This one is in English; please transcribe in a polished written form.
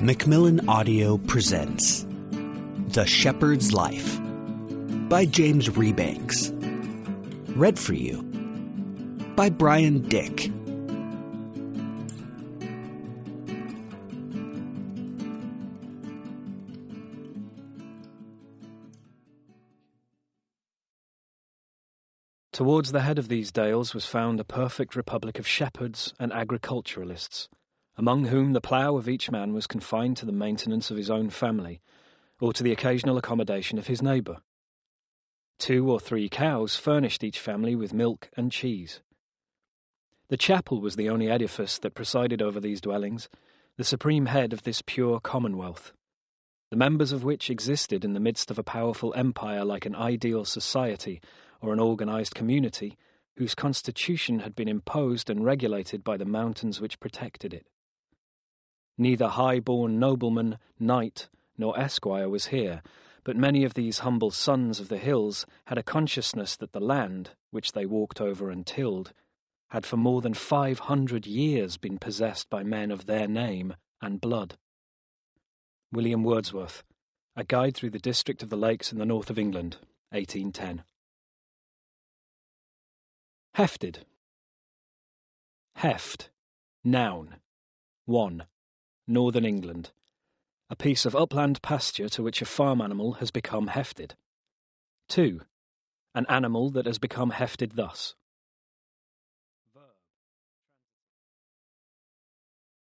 Macmillan Audio presents The Shepherd's Life by James Rebanks. Read for you by Brian Dick. Towards the head of these dales was found a perfect republic of shepherds and agriculturalists, among whom the plough of each man was confined to the maintenance of his own family, or to the occasional accommodation of his neighbour. 2 or 3 cows furnished each family with milk and cheese. The chapel was the only edifice that presided over these dwellings, the supreme head of this pure commonwealth, the members of which existed in the midst of a powerful empire like an ideal society or an organised community whose constitution had been imposed and regulated by the mountains which protected it. Neither high-born nobleman, knight, nor esquire was here, but many of these humble sons of the hills had a consciousness that the land, which they walked over and tilled, had for more than 500 years been possessed by men of their name and blood. William Wordsworth, A Guide Through the District of the Lakes in the North of England, 1810. Hefted. Heft. Noun. 1. Northern England. A piece of upland pasture to which a farm animal has become hefted. 2. An animal that has become hefted thus.